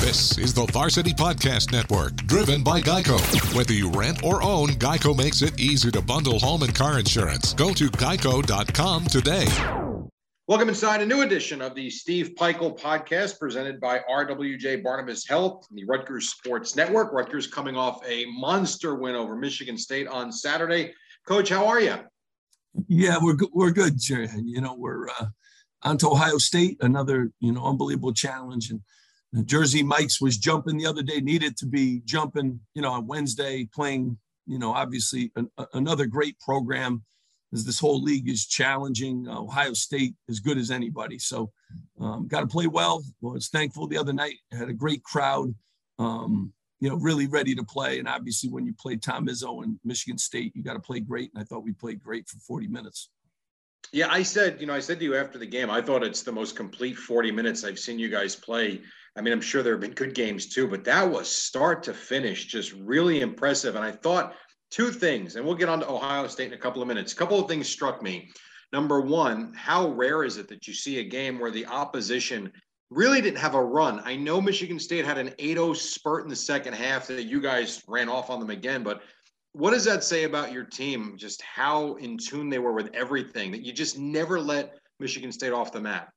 This is the Varsity Podcast Network, driven by Geico. Whether you rent or own, Geico makes it easy to bundle home and car insurance. Go to geico.com today. Welcome inside a new edition of the Steve Pikiell Podcast, presented by RWJ Barnabas Health and the Rutgers Sports Network. Rutgers coming off a monster win over Michigan State on Saturday. Coach, how are you? Yeah, we're good, Jerry. We're on to Ohio State, another, unbelievable challenge. And Jersey Mike's was jumping the other day, needed to be jumping, on Wednesday, playing, obviously another great program, as this whole league is challenging. Ohio State as good as anybody. So got to play well. Well, it's thankful the other night, had a great crowd, really ready to play. And obviously when you play Tom Izzo and Michigan State, you got to play great. And I thought we played great for 40 minutes. Yeah, I said to you after the game, I thought it's the most complete 40 minutes I've seen you guys play. I mean, I'm sure there have been good games too, but that was start to finish, just really impressive. And I thought two things, and we'll get on to Ohio State in a couple of minutes. A couple of things struck me. Number one, how rare is it that you see a game where the opposition really didn't have a run? I know Michigan State had an 8-0 spurt in the second half that you guys ran off on them again, but what does that say about your team, just how in tune they were with everything, that you just never let Michigan State off the mat?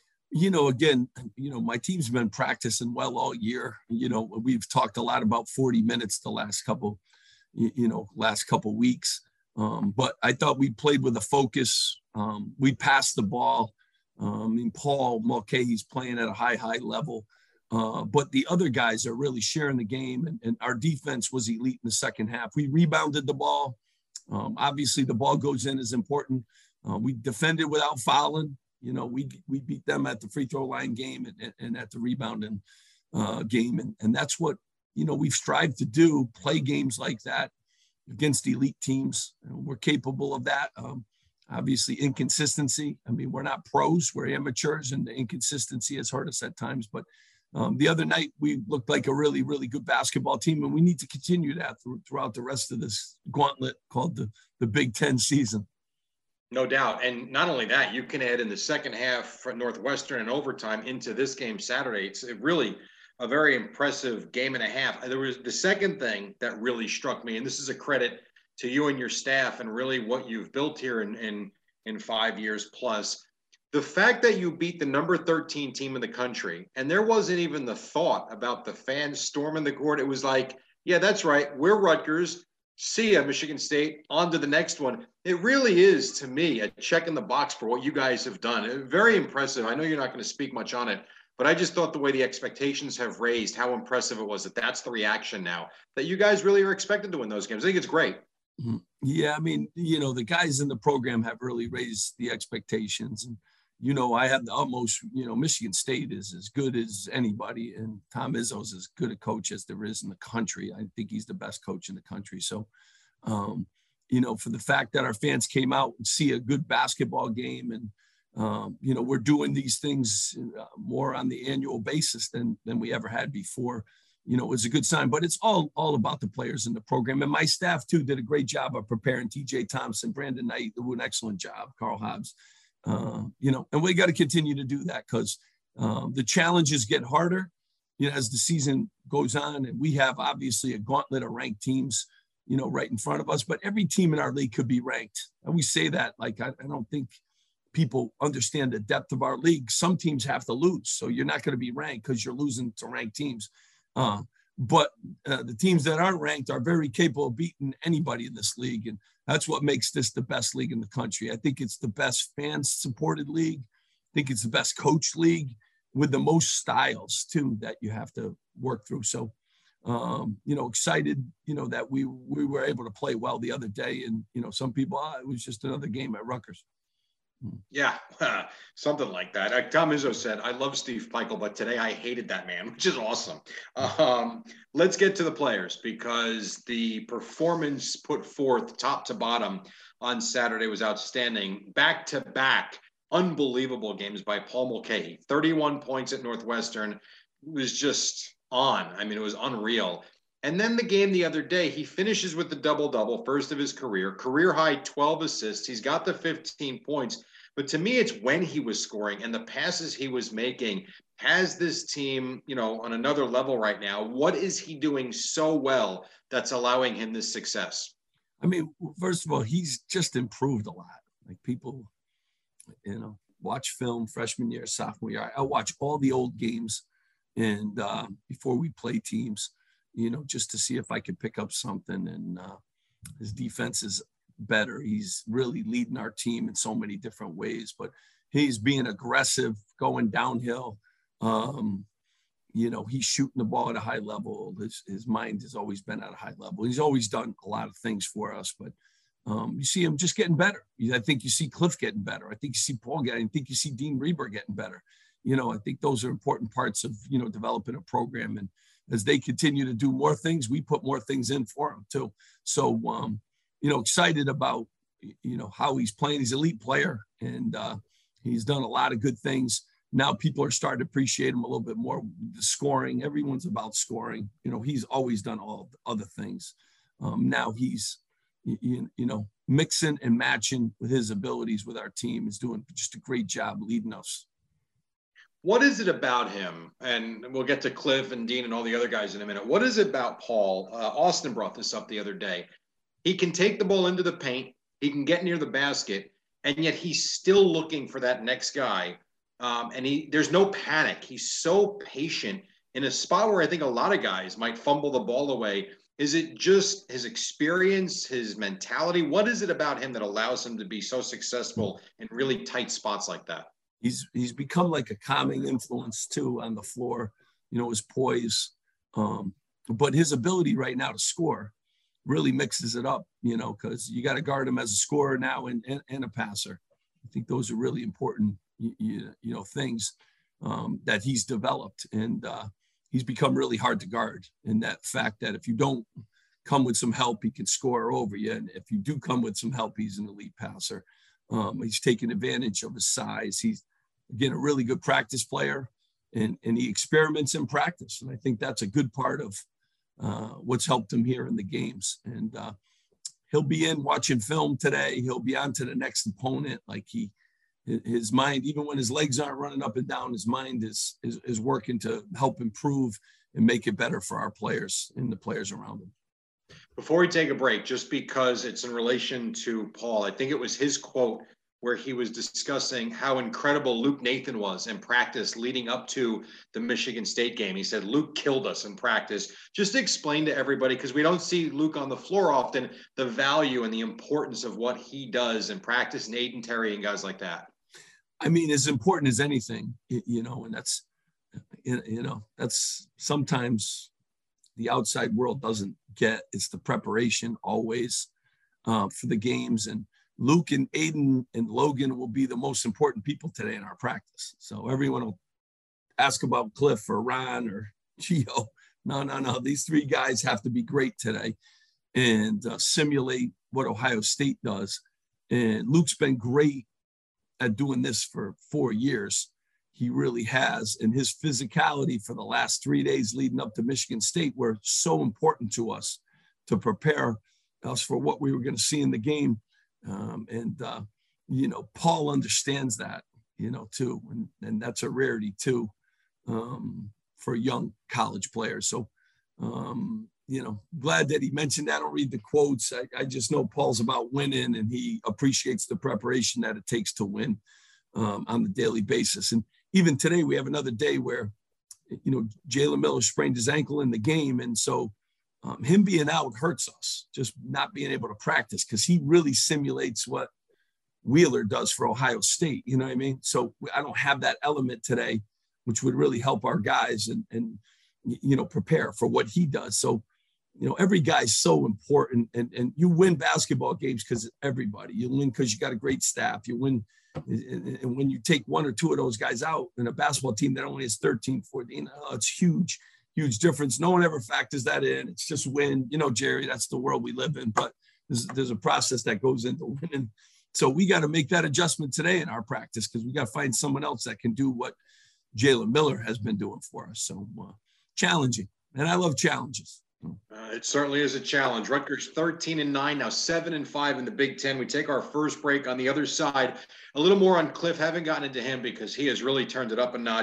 My team's been practicing well all year. We've talked a lot about 40 minutes the last couple weeks. But I thought we played with a focus. We passed the ball. Paul Mulcahy's playing at a high level. But the other guys are really sharing the game, and our defense was elite in the second half. We rebounded the ball. Obviously, the ball goes in is important. We defended without fouling. We beat them at the free throw line game and at the rebounding game. And that's what, we've strived to do, play games like that against elite teams. We're capable of that. Obviously, inconsistency. We're not pros, we're amateurs, and the inconsistency has hurt us at times. But the other night, we looked like a really, really good basketball team, and we need to continue that throughout the rest of this gauntlet called the Big Ten season. No doubt. And not only that, you can add in the second half for Northwestern and overtime into this game Saturday. It's really a very impressive game and a half. There was the second thing that really struck me, and this is a credit to you and your staff and really what you've built here in 5 years plus. The fact that you beat the number 13 team in the country, and there wasn't even the thought about the fans storming the court. It was like, yeah, that's right. We're Rutgers. See ya, Michigan State. On to the next one. It really is, to me, a check in the box for what you guys have done. Very impressive. I know you're not going to speak much on it, but I just thought the way the expectations have raised, how impressive it was that's the reaction now, that you guys really are expected to win those games. I think it's great. Yeah, the guys in the program have really raised the expectations. And I have the utmost, Michigan State is as good as anybody, and Tom Izzo's as good a coach as there is in the country. I think he's the best coach in the country. So, for the fact that our fans came out and see a good basketball game, and, we're doing these things more on the annual basis than we ever had before, it's a good sign. But it's all about the players in the program. And my staff, too, did a great job of preparing. TJ Thompson, Brandon Knight, did an excellent job, Carl Hobbs. And we got to continue to do that because the challenges get harder, as the season goes on. And we have obviously a gauntlet of ranked teams, right in front of us. But every team in our league could be ranked. And we say that like I don't think people understand the depth of our league. Some teams have to lose. So you're not going to be ranked because you're losing to ranked teams. But the teams that aren't ranked are very capable of beating anybody in this league. And that's what makes this the best league in the country. I think it's the best fan-supported league. I think it's the best coach league with the most styles, too, that you have to work through. So, excited, that we were able to play well the other day. And, some people, it was just another game at Rutgers. Yeah, something like that. Tom Izzo said, I love Steve Pikiell, but today I hated that man, which is awesome. Let's get to the players, because the performance put forth top to bottom on Saturday was outstanding. Back-to-back unbelievable games by Paul Mulcahy. 31 points at Northwestern. It was just on. It was unreal. And then the game the other day, he finishes with the double-double, first of his career high 12 assists. He's got the 15 points. But to me, it's when he was scoring and the passes he was making. has this team, on another level right now. What is he doing so well that's allowing him this success? I mean, first of all, he's just improved a lot. Like people, watch film freshman year, sophomore year. I watch all the old games and before we play teams, just to see if I could pick up something. And his defense is better. He's really leading our team in so many different ways, but he's being aggressive, going downhill. He's shooting the ball at a high level. His mind has always been at a high level. He's always done a lot of things for us, but you see him just getting better. I think you see Cliff getting better. I think you see Paul getting, I think you see Dean Reber getting better. I think those are important parts of, developing a program. And as they continue to do more things, we put more things in for them too. So, excited about, how he's playing. He's an elite player and he's done a lot of good things. Now people are starting to appreciate him a little bit more. The scoring, everyone's about scoring. He's always done all the other things. Now he's, mixing and matching with his abilities with our team. Is doing just a great job leading us. What is it about him? And we'll get to Cliff and Dean and all the other guys in a minute. What is it about Paul? Austin brought this up the other day. He can take the ball into the paint. He can get near the basket. And yet he's still looking for that next guy. And there's no panic. He's so patient in a spot where I think a lot of guys might fumble the ball away. Is it just his experience, his mentality? What is it about him that allows him to be so successful in really tight spots like that? He's become like a calming influence too on the floor, his poise, but his ability right now to score really mixes it up, because you got to guard him as a scorer now and a passer. I think those are really important, things that he's developed, and he's become really hard to guard. And that fact that if you don't come with some help, he can score over you. And if you do come with some help, he's an elite passer. He's taking advantage of his size. He's, again, a really good practice player, and he experiments in practice. And I think that's a good part of what's helped him here in the games. And he'll be in watching film today. He'll be on to the next opponent. Like his mind, even when his legs aren't running up and down, his mind is working to help improve and make it better for our players and the players around him. Before we take a break, just because it's in relation to Paul, I think it was his quote where he was discussing how incredible Luke Nathan was in practice leading up to the Michigan State game. He said, Luke killed us in practice. Just to explain to everybody, because we don't see Luke on the floor often, the value and the importance of what he does in practice, and Aiden Terry and guys like that. I mean, as important as anything, and that's sometimes the outside world doesn't get. It's the preparation always for the games. And Luke and Aiden and Logan will be the most important people today in our practice. So everyone will ask about Cliff or Ron or Gio. No. These three guys have to be great today and simulate what Ohio State does. And Luke's been great at doing this for 4 years. He really has. And his physicality for the last 3 days leading up to Michigan State were so important to us to prepare us for what we were going to see in the game. Paul understands that, too. And that's a rarity too, for young college players. So, glad that he mentioned that. I don't read the quotes. I just know Paul's about winning, and he appreciates the preparation that it takes to win on the daily basis. And even today, we have another day where, Jalen Miller sprained his ankle in the game. And so him being out hurts us, just not being able to practice, because he really simulates what Wheeler does for Ohio State. You know what I mean? So I don't have that element today, which would really help our guys and prepare for what he does. So, every guy's so important, and you win basketball games because everybody. You win because you got a great staff. You win, and when you take one or two of those guys out in a basketball team that only has 13, 14, it's huge difference. No one ever factors that in. It's just win. Jerry, that's the world we live in. But there's a process that goes into winning. So we got to make that adjustment today in our practice, because we got to find someone else that can do what Jalen Miller has been doing for us. So challenging, and I love challenges. It certainly is a challenge. Rutgers 13-9, now 7-5 in the Big Ten. We take our first break. On the other side, a little more on Cliff. Haven't gotten into him because he has really turned it up a notch.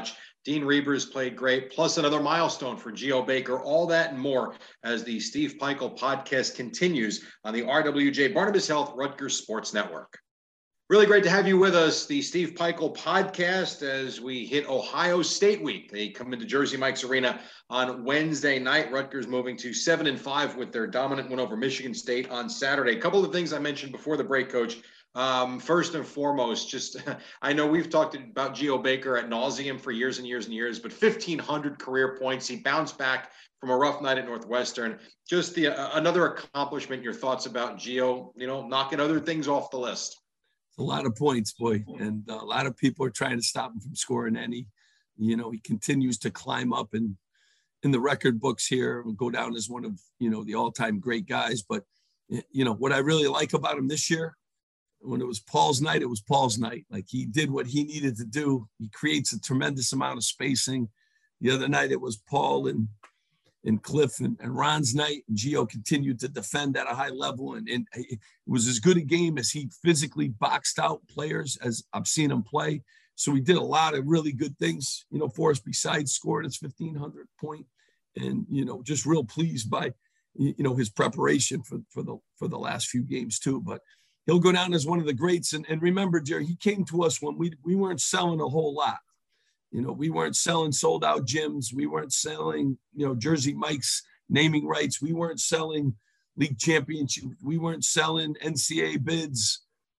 Dean Reavers played great, plus another milestone for Geo Baker. All that and more as the Steve Pikiell podcast continues on the RWJ Barnabas Health Rutgers Sports Network. Really great to have you with us, the Steve Pikiell podcast, as we hit Ohio State week. They come into Jersey Mike's Arena on Wednesday night. Rutgers moving to 7-5 with their dominant win over Michigan State on Saturday. A couple of things I mentioned before the break, Coach. First and foremost, just I know we've talked about Geo Baker ad nauseum for years and years and years, but 1,500 career points. He bounced back from a rough night at Northwestern. Just another accomplishment. Your thoughts about Geo, knocking other things off the list. A lot of points, boy, and a lot of people are trying to stop him from scoring any. He continues to climb up in the record books here and go down as one of the all-time great guys. But what I really like about him this year, when it was Paul's night, it was Paul's night. Like, he did what he needed to do. He creates a tremendous amount of spacing. The other night it was Paul and Cliff and Ron's night. And Geo continued to defend at a high level. And it was as good a game as he physically boxed out players as I've seen him play. So he did a lot of really good things, for us, besides scoring his 1,500 point. And, just real pleased by, his preparation for the last few games too. But he'll go down as one of the greats. And remember, Jerry, he came to us when we weren't selling a whole lot. We weren't selling sold out gyms. We weren't selling, Jersey Mike's naming rights. We weren't selling league championship. We weren't selling NCAA bids.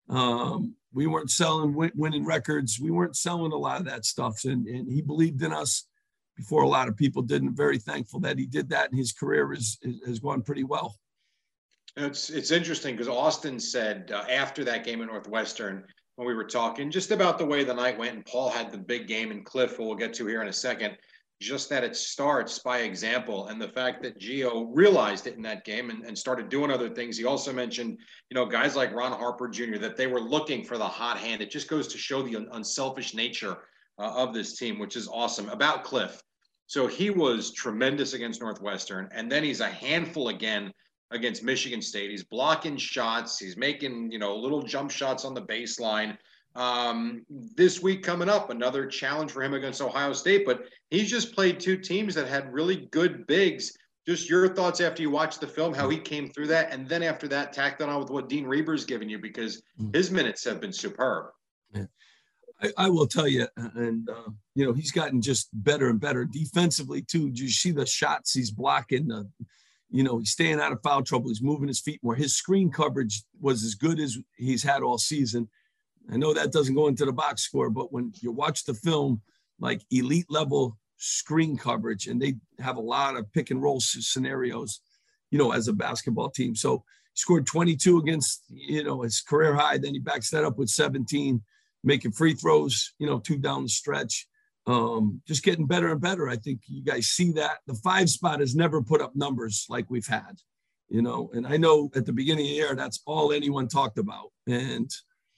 We weren't selling winning records. We weren't selling a lot of that stuff. And he believed in us before a lot of people didn't. Very thankful that he did that. And his career has gone pretty well. It's interesting because Austin said after that game at Northwestern, when we were talking just about the way the night went, and Paul had the big game, and Cliff, who we'll get to here in a second, just that it starts by example, and the fact that Geo realized it in that game and started doing other things. He also mentioned, guys like Ron Harper Jr., that they were looking for the hot hand. It just goes to show the unselfish nature of this team, which is awesome. About Cliff, so he was tremendous against Northwestern, and then he's a handful again against Michigan State. He's blocking shots. He's making, little jump shots on the baseline. This week coming up, another challenge for him against Ohio State, but he's just played two teams that had really good bigs. Just your thoughts after you watched the film, how he came through that, and then after that, tacked on with what Dean Reaver's given you, because his minutes have been superb. Yeah. I will tell you, and he's gotten just better and better defensively too. Do you see the shots he's blocking? He's staying out of foul trouble. He's moving his feet more. His screen coverage was as good as he's had all season. I know that doesn't go into the box score, but when you watch the film, like elite level screen coverage, and they have a lot of pick and roll scenarios, as a basketball team. So he scored 22 against, his career high. Then he backs that up with 17, making free throws, 2 down the stretch. Just getting better and better. I think you guys see that. The 5 spot has never put up numbers like we've had, and I know at the beginning of the year, that's all anyone talked about. And,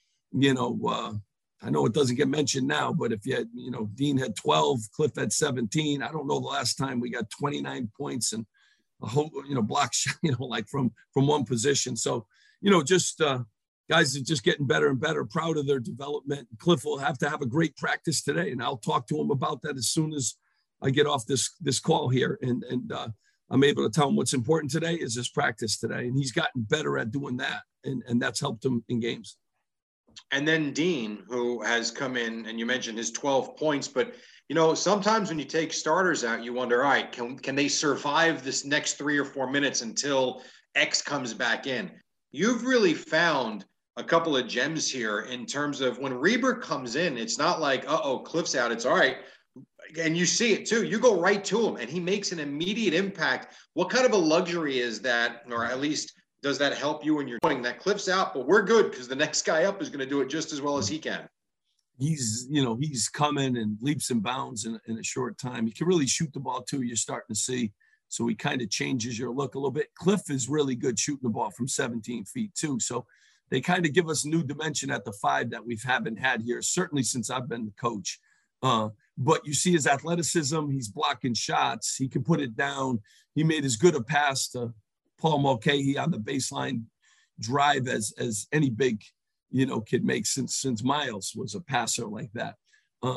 I know it doesn't get mentioned now, but if you had, Dean had 12, Cliff had 17. I don't know the last time we got 29 points and a whole, block shot, like from one position. So, just, guys are just getting better and better, proud of their development. Cliff will have to have a great practice today, and I'll talk to him about that as soon as I get off this call here. And I'm able to tell him what's important today is his practice today. And he's gotten better at doing that, and that's helped him in games. And then Dean, who has come in, and you mentioned his 12 points, but sometimes when you take starters out, you wonder, all right, can they survive this next 3 or 4 minutes until X comes back in? You've really found a couple of gems here in terms of when Reber comes in, it's not like, Cliff's out. It's all right. And you see it too. You go right to him and he makes an immediate impact. What kind of a luxury is that? Or at least does that help you when you're knowing that Cliff's out, but we're good because the next guy up is going to do it just as well as he can? He's coming and leaps and bounds in a short time. He can really shoot the ball too. You're starting to see. So he kind of changes your look a little bit. Cliff is really good shooting the ball from 17 feet too. So they kind of give us a new dimension at the 5 that we haven't had here, certainly since I've been the coach. But you see his athleticism. He's blocking shots. He can put it down. He made as good a pass to Paul Mulcahy on the baseline drive as any big, kid makes since Miles was a passer like that.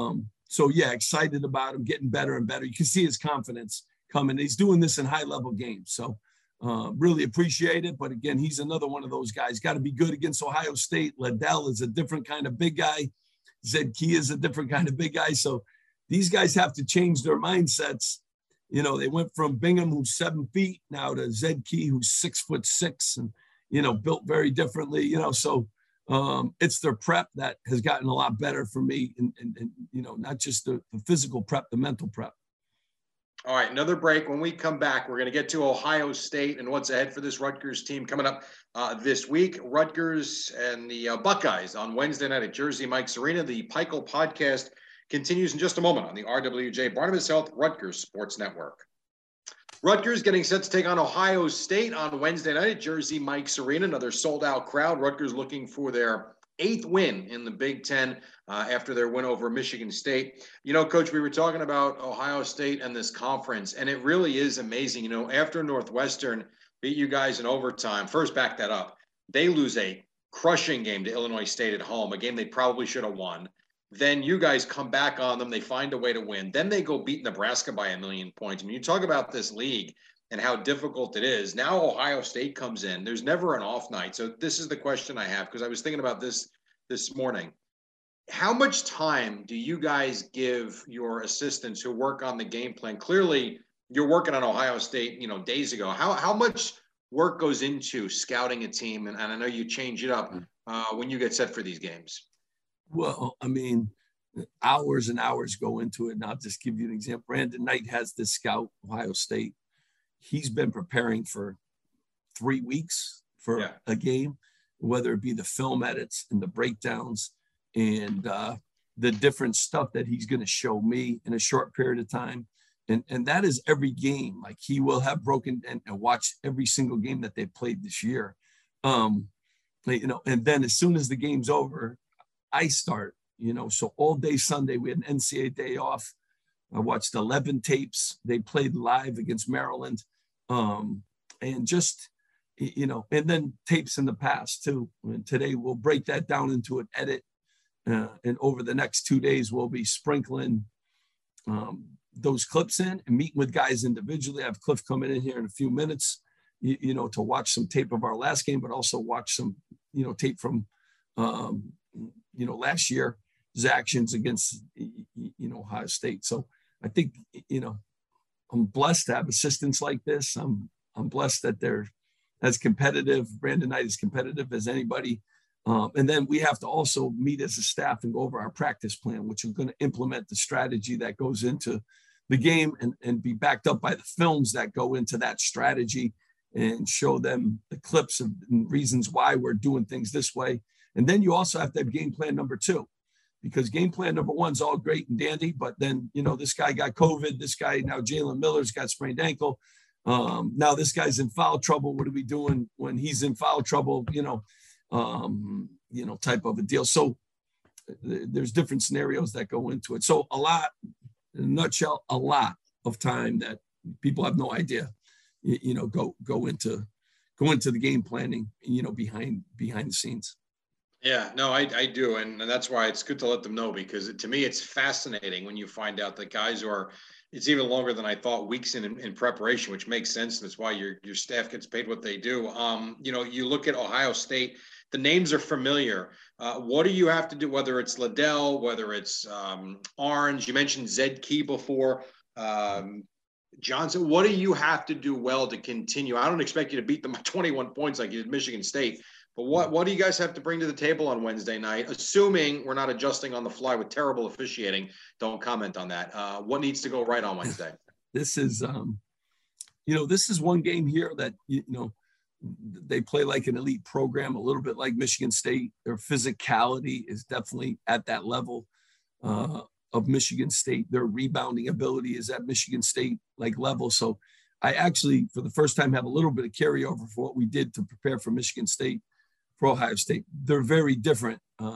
So yeah, excited about him getting better and better. You can see his confidence coming. He's doing this in high level games. So really appreciate it. But again, he's another one of those guys. Got to be good against Ohio State. Liddell is a different kind of big guy. Zed Key is a different kind of big guy. So these guys have to change their mindsets. You know, they went from Bingham, who's 7 feet, now to Zed Key, who's 6'6", and, you know, built very differently, you know, so it's their prep that has gotten a lot better for me. And you know, not just the physical prep, the mental prep. All right, another break. When we come back, we're going to get to Ohio State and what's ahead for this Rutgers team coming up this week. Rutgers and the Buckeyes on Wednesday night at Jersey Mike's Arena. The Pikel podcast continues in just a moment on the RWJ Barnabas Health Rutgers Sports Network. Rutgers getting set to take on Ohio State on Wednesday night at Jersey Mike's Arena. Another sold-out crowd. Rutgers looking for their 8th win in the Big Ten after their win over Michigan State. You know, Coach, we were talking about Ohio State and this conference, and it really is amazing. You know, after Northwestern beat you guys in overtime, first back that up, they lose a crushing game to Illinois State at home, a game they probably should have won. Then you guys come back on them. They find a way to win. Then they go beat Nebraska by 1,000,000 points. I mean, you talk about this league and how difficult it is. Now Ohio State comes in. There's never an off night. So this is the question I have, because I was thinking about this morning. How much time do you guys give your assistants who work on the game plan? Clearly, you're working on Ohio State, you know, days ago. How much work goes into scouting a team? And I know you change it up when you get set for these games. Well, I mean, hours and hours go into it. And I'll just give you an example. Brandon Knight has this scout, Ohio State. He's been preparing for 3 weeks for a game, whether it be the film edits and the breakdowns and the different stuff that he's going to show me in a short period of time. And that is every game. Like, he will have broken and watched every single game that they played this year. You know, and then as soon as the game's over, I start, you know, so all day Sunday, we had an NCAA day off. I watched 11 tapes. They played live against Maryland. And just, you know, and then tapes in the past too. And today we'll break that down into an edit. And over the next 2 days, we'll be sprinkling those clips in and meeting with guys individually. I have Cliff coming in here in a few minutes, you know, to watch some tape of our last game, but also watch some, you know, tape from, you know, last year's actions against, you know, Ohio State. So I think, you know, I'm blessed to have assistants like this. I'm blessed that they're as competitive. Brandon Knight is competitive as anybody. And then we have to also meet as a staff and go over our practice plan, which is going to implement the strategy that goes into the game and be backed up by the films that go into that strategy and show them the clips of and reasons why we're doing things this way. And then you also have to have game plan number 2, because game plan number 1 is all great and dandy, but then, you know, this guy got COVID, this guy, now Jalen Miller's got sprained ankle. Now this guy's in foul trouble. What are we doing when he's in foul trouble? You know, type of a deal. So there's different scenarios that go into it. So a lot, in a nutshell, a lot of time that people have no idea, you know, go into the game planning, you know, behind the scenes. Yeah, no, I do. And that's why it's good to let them know, because to me, it's fascinating when you find out that guys are, it's even longer than I thought, weeks in preparation, which makes sense. That's why your staff gets paid what they do. You know, you look at Ohio State, the names are familiar. What do you have to do, whether it's Liddell, whether it's Orange, you mentioned Zed Key before, Johnson, what do you have to do well to continue? I don't expect you to beat them by 21 points like you did Michigan State. But what do you guys have to bring to the table on Wednesday night, assuming we're not adjusting on the fly with terrible officiating? Don't comment on that. What needs to go right on Wednesday? This is, you know, this is one game here that, you know, they play like an elite program, a little bit like Michigan State. Their physicality is definitely at that level of Michigan State. Their rebounding ability is at Michigan State like level. So I actually, for the first time, have a little bit of carryover for what we did to prepare for Michigan State. For Ohio State, they're very different.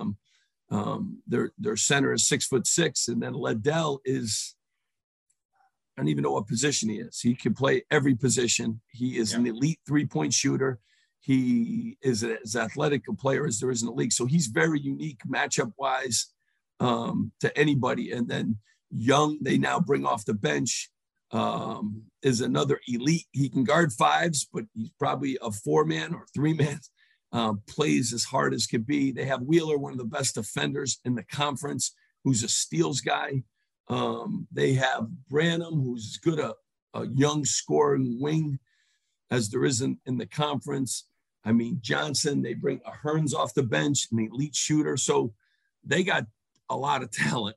Their center is 6'6", and then Liddell is, I don't even know what position he is. He can play every position. He is an elite 3-point shooter. He is as athletic a player as there is in the league. So he's very unique matchup wise. to anybody. And then Young, they now bring off the bench, is another elite. He can guard fives, but he's probably a 4-man or 3-man. Plays as hard as could be. They have Wheeler, one of the best defenders in the conference, who's a steals guy. They have Branham, who's as good a young scoring wing as there is in the conference. I mean, Johnson, they bring a Hearns off the bench, an elite shooter. So they got a lot of talent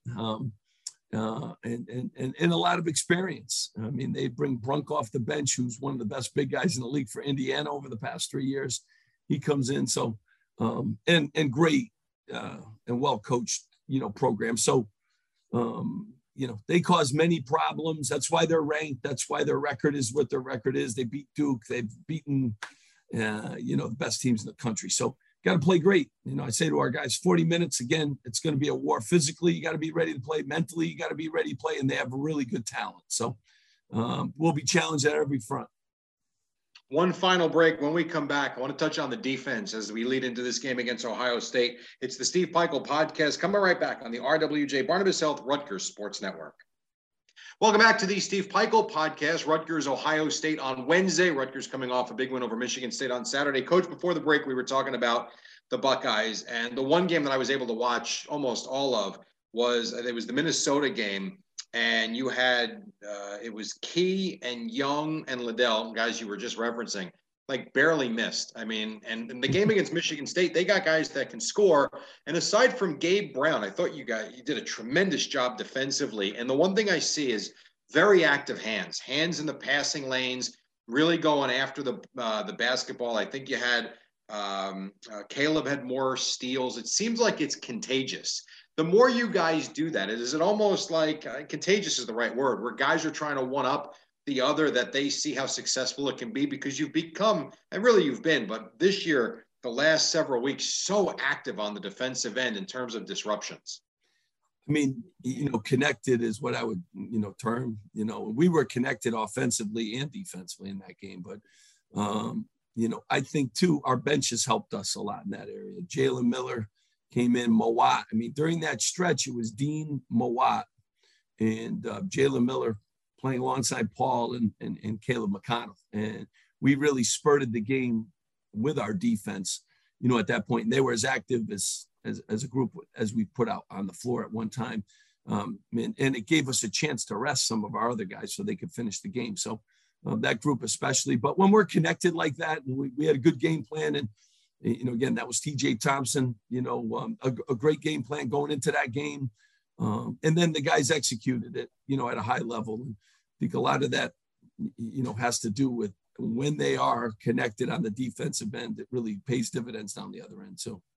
and a lot of experience. I mean, they bring Brunk off the bench, who's one of the best big guys in the league for Indiana over the past 3 years. He comes in. So, and great and well-coached, program. So, they cause many problems. That's why they're ranked. That's why their record is what their record is. They beat Duke. They've beaten, the best teams in the country. So got to play great. I say to our guys, 40 minutes, again, it's going to be a war. Physically, you got to be ready to play. Mentally, you got to be ready to play. And they have really good talent. So we'll be challenged at every front. One final break. When we come back, I want to touch on the defense as we lead into this game against Ohio State. It's the Steve Pikiell Podcast. Coming right back on the RWJ Barnabas Health Rutgers Sports Network. Welcome back to the Steve Pikiell Podcast. Rutgers, Ohio State on Wednesday. Rutgers coming off a big win over Michigan State on Saturday. Coach, before the break, we were talking about the Buckeyes. And the one game that I was able to watch almost all of was the Minnesota game. And you had, it was Key and Young and Liddell, guys you were just referencing, like barely missed. I mean, and in the game against Michigan State, they got guys that can score. And aside from Gabe Brown, I thought you did a tremendous job defensively. And the one thing I see is very active hands in the passing lanes, really going after the basketball. I think you had Caleb had more steals. It seems like it's contagious. The more you guys do that, is it almost like contagious is the right word, where guys are trying to one up the other, that they see how successful it can be, because you've become, and really you've been, but this year, the last several weeks, so active on the defensive end in terms of disruptions. I mean, connected is what I would, term, we were connected offensively and defensively in that game. But, I think too, our bench has helped us a lot in that area. Jalen Miller came in, Mowat. I mean, during that stretch, it was Dean, Mowat, and Jalen Miller playing alongside Paul and Caleb McConnell. And we really spurted the game with our defense, at that point. And they were as active as a group as we put out on the floor at one time. And it gave us a chance to rest some of our other guys so they could finish the game. So that group especially. But when we're connected like that, and we had a good game plan, and again, that was TJ Thompson, a great game plan going into that game. And then the guys executed it, at a high level. And I think a lot of that, has to do with when they are connected on the defensive end, it really pays dividends down the other end. So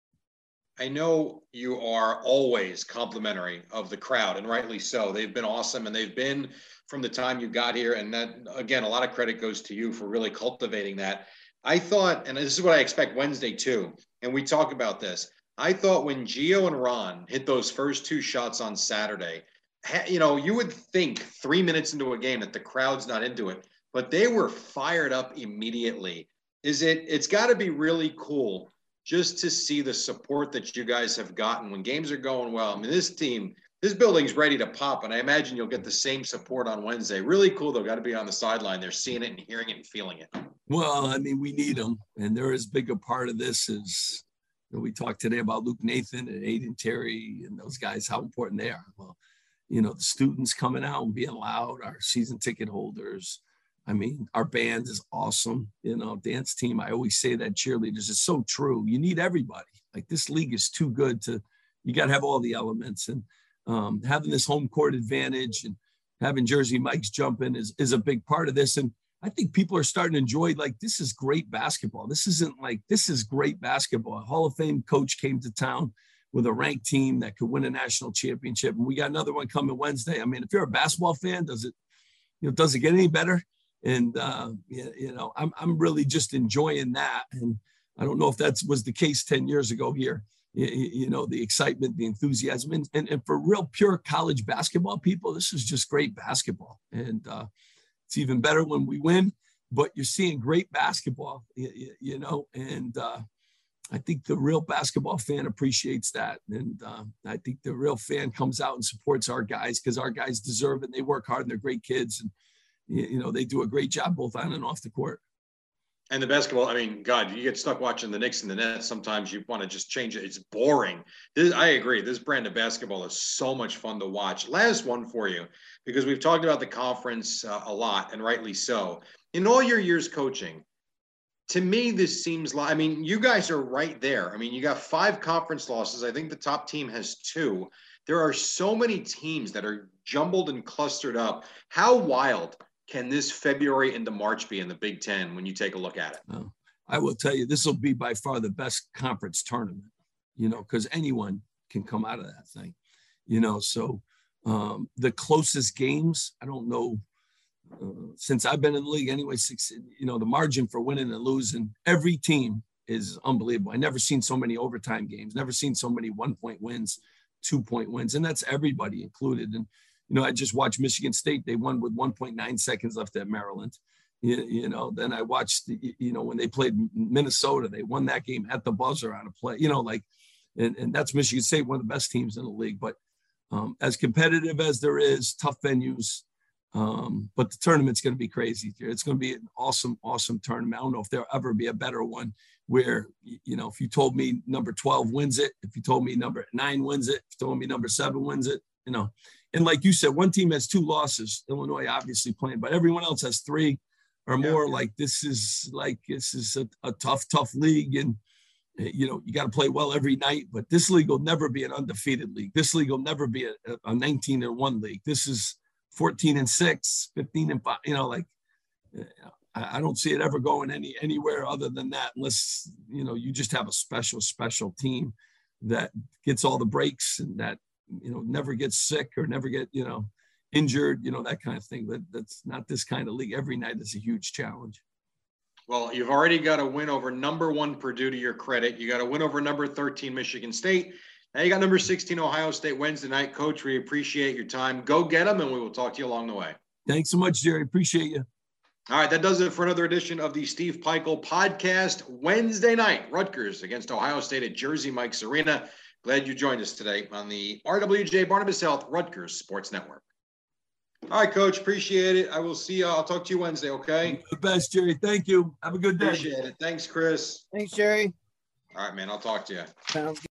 I know you are always complimentary of the crowd, and rightly so. They've been awesome, and they've been from the time you got here. And that, again, a lot of credit goes to you for really cultivating that. I thought, and this is what I expect Wednesday too, and we talk about this, I thought when Gio and Ron hit those first 2 shots on Saturday, you would think 3 minutes into a game that the crowd's not into it, but they were fired up immediately. It's got to be really cool just to see the support that you guys have gotten when games are going well. I mean, this building's ready to pop, and I imagine you'll get the same support on Wednesday. Really cool, though. Got to be on the sideline. They're seeing it and hearing it and feeling it. Well, I mean, we need them, and they're as big a part of this as we talked today about Luke Nathan and Aiden Terry and those guys, how important they are. Well, the students coming out and being loud, our season ticket holders. I mean, our band is awesome. Dance team. I always say that cheerleaders is so true. You need everybody. Like, this league is too good you got to have all the elements, and having this home court advantage and having Jersey Mike's jump in is a big part of this. And I think people are starting to enjoy, like, this is great basketball. This is great basketball. A Hall of Fame coach came to town with a ranked team that could win a national championship. And we got another one coming Wednesday. I mean, if you're a basketball fan, does it get any better? And, I'm really just enjoying that. And I don't know if that was the case 10 years ago here, the excitement, the enthusiasm, and for real pure college basketball people, this is just great basketball. And it's even better when we win, but you're seeing great basketball, and I think the real basketball fan appreciates that. And I think the real fan comes out and supports our guys because our guys deserve it. And they work hard and they're great kids. And, you know, they do a great job both on and off the court. And the basketball, I mean, God, you get stuck watching the Knicks and the Nets. Sometimes you want to just change it. It's boring. I agree. This brand of basketball is so much fun to watch. Last one for you, because we've talked about the conference a lot, and rightly so. In all your years coaching, to me, this seems like, I mean, you guys are right there. I mean, you got 5 conference losses. I think the top team has 2. There are so many teams that are jumbled and clustered up. How wild can this February into March be in the Big Ten when you take a look at it? I will tell you, this will be by far the best conference tournament, you know, because anyone can come out of that thing, you know. So the closest games, I don't know, since I've been in the league anyway, you know, the margin for winning and losing, every team is unbelievable. I never seen so many overtime games, never seen so many 1-point wins, 2-point wins, and that's everybody included. And, you know, I just watched Michigan State. They won with 1.9 seconds left at Maryland. You know, then I watched, you know, when they played Minnesota, they won that game at the buzzer on a play, you know, like, and that's Michigan State, one of the best teams in the league. But as competitive as there is, tough venues, but the tournament's going to be crazy. It's going to be an awesome, awesome tournament. I don't know if there'll ever be a better one where, you know, if you told me number 12 wins it, if you told me number 9 wins it, if you told me number 7 wins it, you know. And like you said, one team has 2 losses, Illinois obviously playing, but everyone else has 3 or more. Like this is a tough league. And, you know, you got to play well every night, but this league will never be an undefeated league. This league will never be a 19-1 league. This is 14-6, 15-5, you know, like I don't see it ever going anywhere other than that, unless, you know, you just have a special team that gets all the breaks and that, you know, never gets sick or never get, you know, injured, you know, that kind of thing. But that's not this kind of league. Every night is a huge challenge. Well, you've already got a win over number 1 Purdue to your credit. You got a win over number 13 Michigan State. Now you got number 16 Ohio State Wednesday night. Coach, we appreciate your time. Go get them, and we will talk to you along the way. Thanks so much, Jerry. Appreciate you. All right, that does it for another edition of the Steve Pikiell podcast. Wednesday night, Rutgers against Ohio State at Jersey Mike's Arena. Glad you joined us today on the RWJ Barnabas Health Rutgers Sports Network. All right, Coach, appreciate it. I will see you. I'll talk to you Wednesday, okay? The best, Jerry. Thank you. Have a good day. Appreciate it. Thanks, Chris. Thanks, Jerry. All right, man. I'll talk to you. Sounds good.